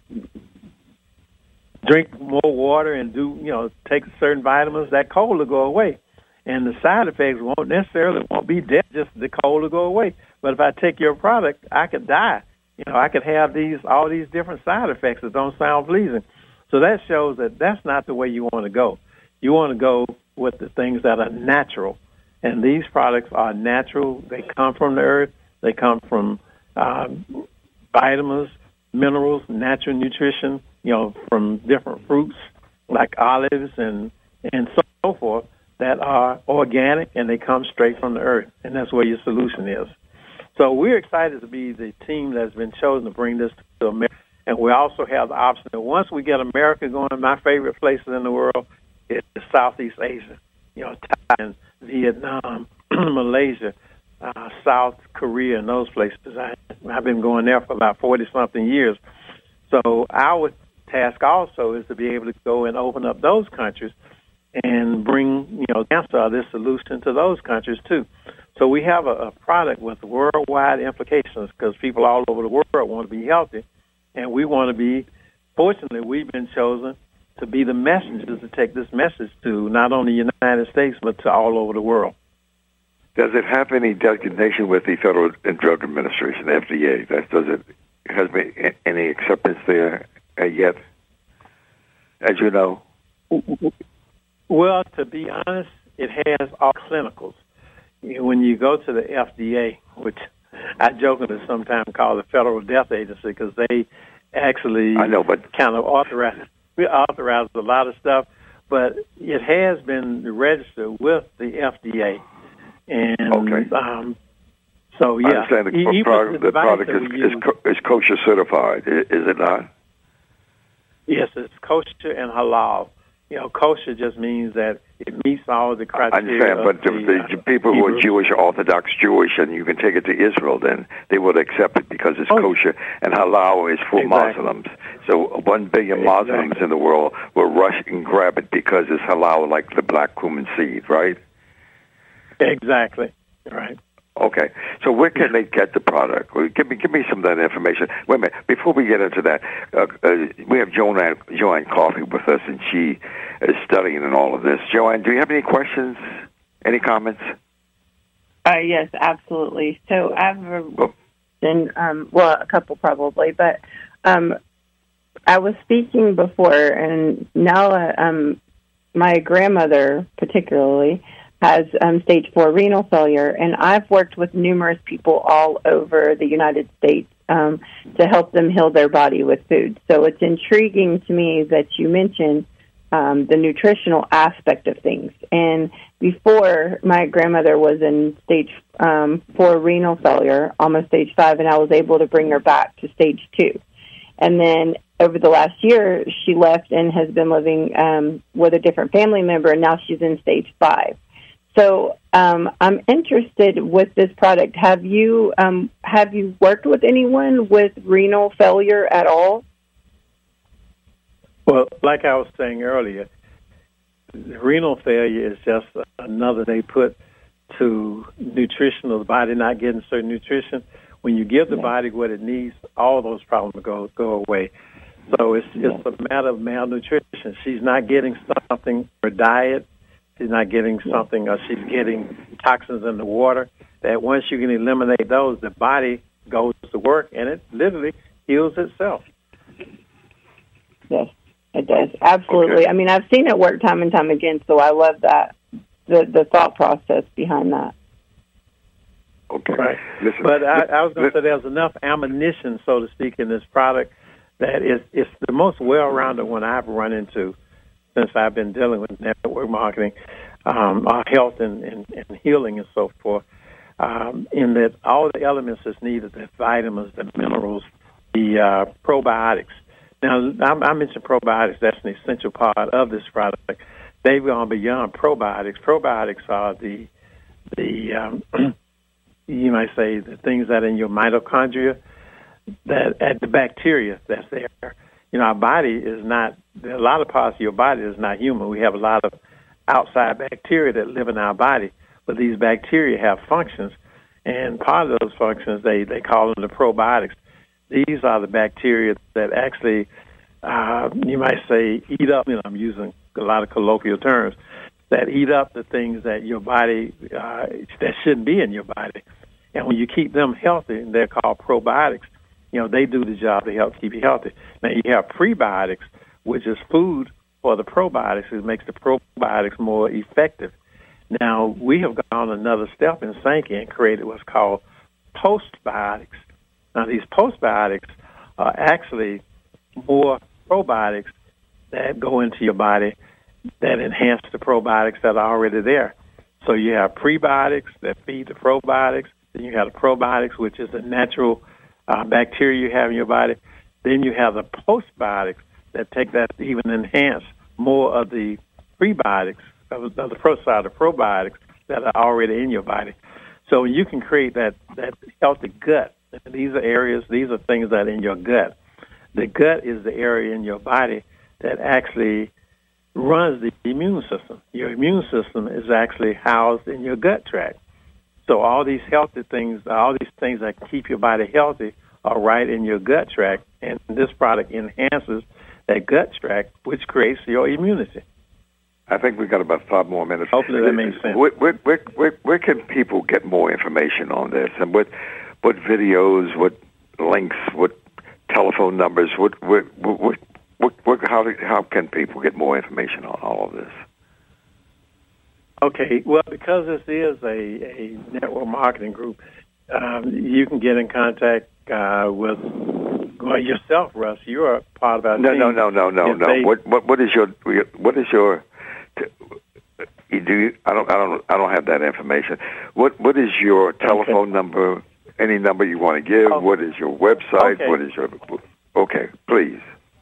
drink more water and do, you know, take certain vitamins, that cold will go away. And the side effects won't necessarily won't be death, just the cold will go away. But if I take your product, I could die. You know, I could have these all these different side effects that don't sound pleasing. So that shows that that's not the way you want to go. You want to go with the things that are natural. And these products are natural. They come from the earth. They come from um, vitamins, minerals, natural nutrition, you know, from different fruits like olives and, and so forth that are organic, and they come straight from the earth. And that's where your solution is. So we're excited to be the team that's been chosen to bring this to America. And we also have the option that once we get America going, my favorite places in the world is Southeast Asia, you know, Thailand, Vietnam, Malaysia, uh, South Korea, and those places. I, I've been going there for about forty-something years. So our task also is to be able to go and open up those countries and bring, you know, the answer of this solution to those countries, too. So we have a, a product with worldwide implications because people all over the world want to be healthy, and we want to be, fortunately, we've been chosen to be the messengers to take this message to not only the United States, but to all over the world. Does it have any designation with the Federal Drug Administration, F D A? That, does it has been any acceptance there uh, yet, as you know? Well, to be honest, it has all clinicals. You know, when you go to the F D A, which I jokingly sometimes call the Federal Death Agency, because they actually I know, but kind of authorize, authorize a lot of stuff, but it has been registered with the F D A. And okay. um, so, yeah. I understand the, e- product, the, the product is, is, is kosher certified, is it not? Yes, it's kosher and halal. You know, kosher just means that it meets all the criteria. I understand, but the, the, the people who are Jewish, Orthodox Jewish, and you can take it to Israel, then they would accept it because it's oh. kosher, and halal is for exactly. Muslims. So one billion exactly. Muslims in the world will rush and grab it because it's halal, like the black cumin seed, right? Exactly, right. Okay, so where can they get the product? Give me, give me some of that information. Wait a minute, before we get into that, uh, uh, we have Joanne, Joanne Coffey with us, and she is studying in all of this. Joanne, do you have any questions, any comments? Uh, yes, absolutely. So I have a question, um, well, a couple probably, but um, I was speaking before, and now um, my grandmother particularly has um, stage four renal failure, and I've worked with numerous people all over the United States um, to help them heal their body with food. So it's intriguing to me that you mentioned um, the nutritional aspect of things. And before, my grandmother was in stage um, four renal failure, almost stage five, and I was able to bring her back to stage two. And then over the last year, she left and has been living um, with a different family member, and now she's in stage five. So um, I'm interested with this product. Have you um, have you worked with anyone with renal failure at all? Well, like I was saying earlier, renal failure is just another they put to nutrition of the body not getting certain nutrition. When you give the yeah. body what it needs, all those problems go go away. So it's just yeah. a matter of malnutrition. She's not getting something for diet. She's not getting something, or she's getting toxins in the water, that once you can eliminate those, the body goes to work, and it literally heals itself. Yes, it does. Absolutely. Okay. I mean, I've seen it work time and time again, so I love that, the, the thought process behind that. Okay. Right. Listen, but I, I was going to say there's enough ammunition, so to speak, in this product that is it's the most well-rounded one I've run into since I've been dealing with network marketing, um, our health and, and, and healing and so forth, um, in that all the elements that's needed, the vitamins, the minerals, the uh, probiotics. Now, I, I mentioned probiotics. That's an essential part of this product. They've gone beyond probiotics. Probiotics are the, the um, you might say, the things that are in your mitochondria, that at the bacteria that's there. You know, our body is not, a lot of parts of your body is not human. We have a lot of outside bacteria that live in our body, but these bacteria have functions, and part of those functions, they, they call them the probiotics. These are the bacteria that actually, uh, you might say, eat up, you know, I'm using a lot of colloquial terms, that eat up the things that your body, uh, that shouldn't be in your body. And when you keep them healthy, they're called probiotics. You know, they do the job to help keep you healthy. Now, you have prebiotics, which is food for the probiotics. It makes the probiotics more effective. Now, we have gone another step in Sankey and created what's called postbiotics. Now, these postbiotics are actually more probiotics that go into your body that enhance the probiotics that are already there. So you have prebiotics that feed the probiotics. Then you have the probiotics, which is the natural Uh, bacteria you have in your body. Then you have the postbiotics that take that to even enhance more of the prebiotics, of the, of the pro side of the probiotics that are already in your body. So you can create that, that healthy gut. These are areas, these are things that are in your gut. The gut is the area in your body that actually runs the immune system. Your immune system is actually housed in your gut tract. So all these healthy things, all these things that keep your body healthy are right in your gut tract, and this product enhances that gut tract, which creates your immunity. I think we've got about five more minutes. Hopefully that makes sense. Where, where, where, where, where can people get more information on this? And what what videos, what links, what telephone numbers, what, what, what, what, what how, how can people get more information on all of this? Okay, well, because this is a, a network marketing group, um, you can get in contact uh, with well, yourself, Russ. You are part of our no, team. No, no, no, no, no, no. What, what, what is your, what is your? You do? I don't, I don't, I don't have that information. What, what is your telephone okay. number? Any number you want to give? Oh. What is your website? Okay. What is your? Okay, please.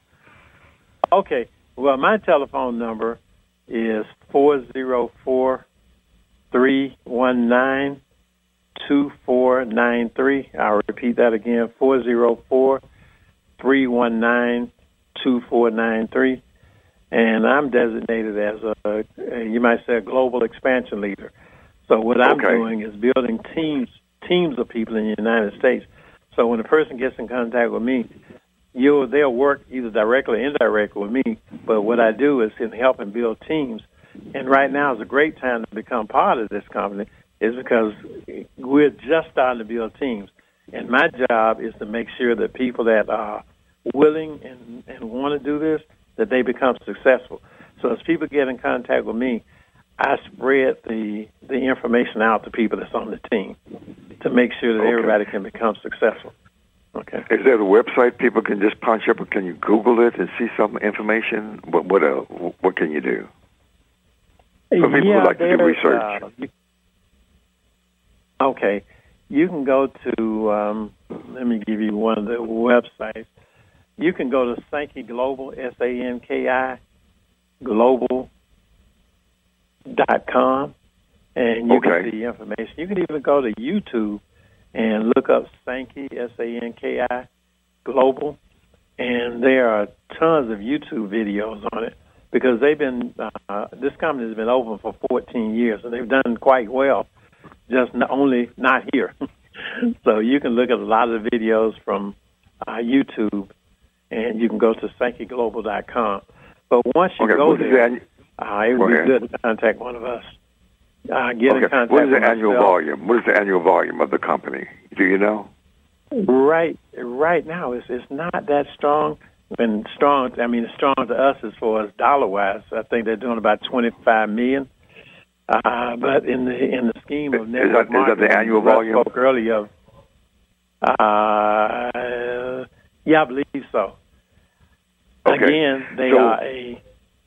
Okay. Well, my telephone number is four zero four, three one nine, two four nine three. I'll repeat that again, four zero four, three one nine, two four nine three. And I'm designated as a, a, you might say, a global expansion leader. So what I'm okay. doing is building teams, teams of people in the United States. So when a person gets in contact with me, You'll, they'll work either directly or indirectly with me, but what I do is in helping build teams. And right now is a great time to become part of this company is because we're just starting to build teams. And my job is to make sure that people that are willing and, and want to do this, that they become successful. So as people get in contact with me, I spread the the information out to people that's on the team to make sure that okay. everybody can become successful. Okay. Is there a website people can just punch up, or can you Google it and see some information? What what uh, what can you do? For people yeah, who like to do research. Uh, you, okay. You can go to, um, let me give you one of the websites. You can go to Sankey Global, S A N K I, global dot com, and you okay. can see information. You can even go to YouTube and look up Sankey, S A N K I, Global, and there are tons of YouTube videos on it because they've been, uh, this company has been open for fourteen years, and they've done quite well, just not only not here. So you can look at a lot of the videos from uh, YouTube, and you can go to sankey global dot com. But once you okay. go what there, the, uh, it would be good to contact one of us. Uh, get okay. in contact what is the with annual myself. volume? What is the annual volume of the company? Do you know? Right, right now it's it's not that strong. And strong, I mean, it's strong to us as far as dollar wise. I think they're doing about twenty-five million. Uh, but in the in the scheme of network is that, marketing, is that the annual Russ volume? Spoke earlier. Uh, yeah, I believe so. Okay. Again, they so, are a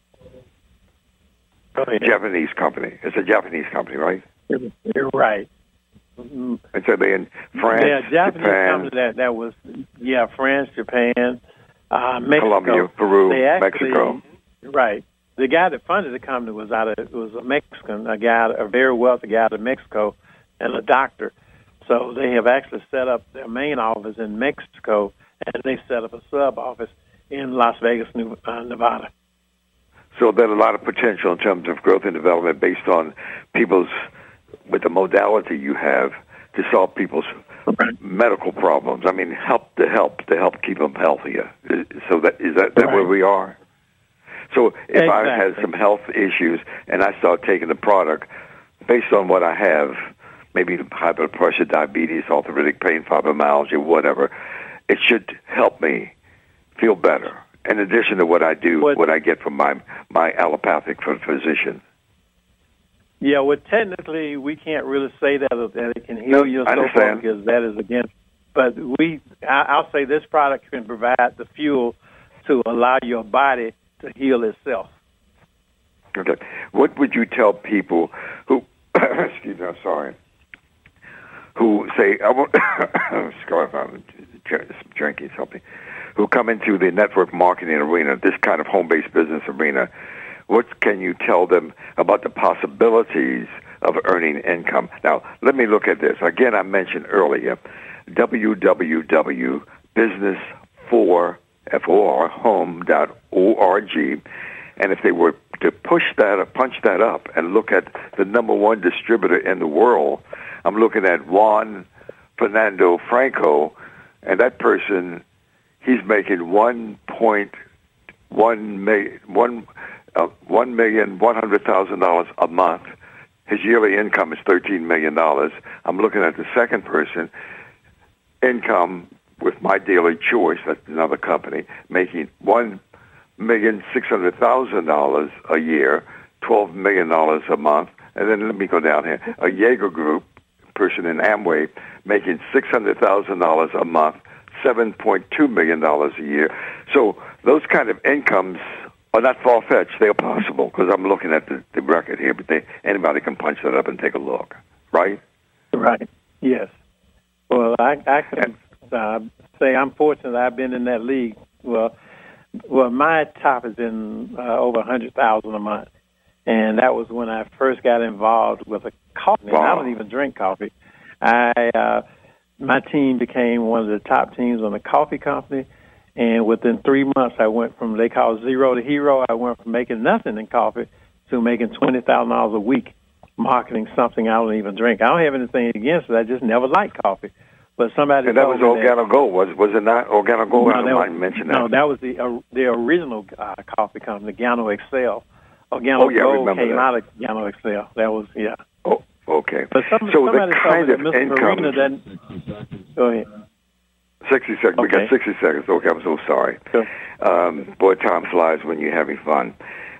go ahead. Japanese company. It's a Japanese company, right? You're right. And so they in France, yeah, Japanese Japan, company that that was yeah, France, Japan, uh, Mexico, Colombia, Peru, they actually, Mexico. Right. The guy that funded the company was out of was a Mexican, a guy, a very wealthy guy out of Mexico, and a doctor. So they have actually set up their main office in Mexico, and they set up a sub office in Las Vegas, New, uh, Nevada. So there's a lot of potential in terms of growth and development based on people's, with the modality you have to solve people's medical problems. I mean, help to help to help keep them healthier. So that is that, that right. where we are? So if exactly. I had some health issues and I start taking the product based on what I have, maybe high blood pressure, diabetes, arthritic pain, fibromyalgia, whatever, it should help me feel better. In addition to what I do, what, what I get from my, my allopathic physician. Yeah, well, technically, we can't really say that, that it can heal no, you I so far understand. because that is against. But we, I, I'll say this product can provide the fuel to allow your body to heal itself. Okay. What would you tell people who, excuse me, I'm sorry, who say, I won't, excuse me, I'm drinking something, who come into the network marketing arena, this kind of home-based business arena, what can you tell them about the possibilities of earning income? Now, let me look at this. Again, I mentioned earlier, w w w dot business for home dot org, and if they were to push that or punch that up and look at the number one distributor in the world, I'm looking at Juan Fernando Franco, and that person, he's making one point one million, one, uh, one million one hundred thousand dollars a month. His yearly income is thirteen million dollars. I'm looking at the second person, income with My Daily Choice, that's another company, making one million six hundred thousand dollars a year, twelve million dollars a month. And then let me go down here. A Jaeger Group person in Amway making six hundred thousand dollars a month, seven point two million dollars a year. So those kind of incomes are not far-fetched. They are possible because I'm looking at the, the record here, but they, anybody can punch that up and take a look, right? Right, yes. Well, I, I can uh, say I'm fortunate I've been in that league. Well, well, my top has been uh, over one hundred thousand dollars a month, and that was when I first got involved with a coffee. Wow. I don't even drink coffee. I uh, my team became one of the top teams on the coffee company, and within three months, I went from, they call it zero to hero. I went from making nothing in coffee to making twenty thousand dollars a week marketing something I don't even drink. I don't have anything against it. I just never liked coffee. But somebody and that was Organo Gold, was was it not? Organo Gold, no, I don't mind was, mention that. No, that was the uh, the original uh, coffee company, Organo Excel. Organo oh, yeah, Gold came that. out of Organo Excel. That was, yeah. Oh, okay. But some, so somebody the told kind me of that Mister income... Marina doesn't... Go ahead. sixty seconds. Okay. We got sixty seconds. Okay, I'm so sorry. Sure. Um, boy, time flies when you're having fun.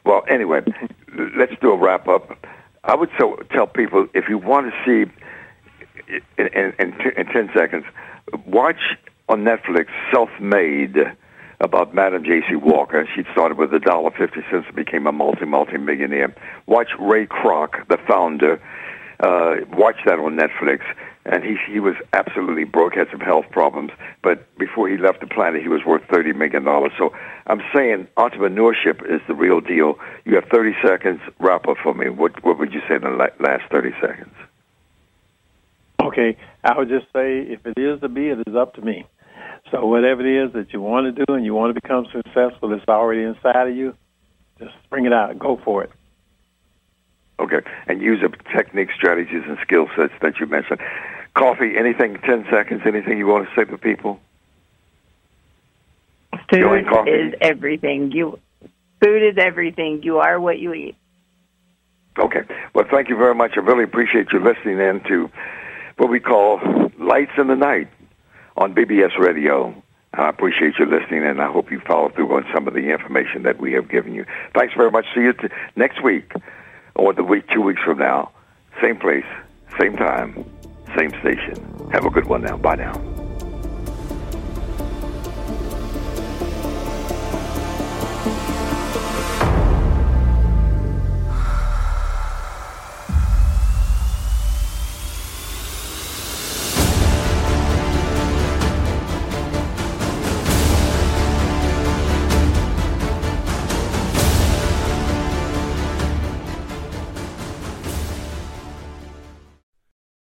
Well, anyway, let's do a wrap-up. I would so tell people, if you want to see, in, in, in, t- in ten seconds, watch on Netflix Self-Made, about Madam J C Walker. She started with a dollar fifty cents and became a multi, multi-millionaire. Watch Ray Kroc, the founder. Uh, watch that on Netflix. And he he was absolutely broke, had some health problems, but before he left the planet, he was worth thirty million dollars. So I'm saying entrepreneurship is the real deal. You have thirty seconds. Wrap up for me. What what would you say in the last thirty seconds? Okay, I would just say, if it is to be, it is up to me. So whatever it is that you want to do and you want to become successful, it's already inside of you. Just bring it out. Go for it. Okay, and use the techniques, strategies, and skill sets that you mentioned. Coffee, anything, ten seconds, anything you want to say to people? Food is everything. You, food is everything. You are what you eat. Okay. Well, thank you very much. I really appreciate you listening in to what we call Lights in the Night on B B S Radio. I appreciate you listening, and I hope you follow through on some of the information that we have given you. Thanks very much. See you t- next week. Or the week, two weeks from now. Same place, same time, same station. Have a good one now. Bye now.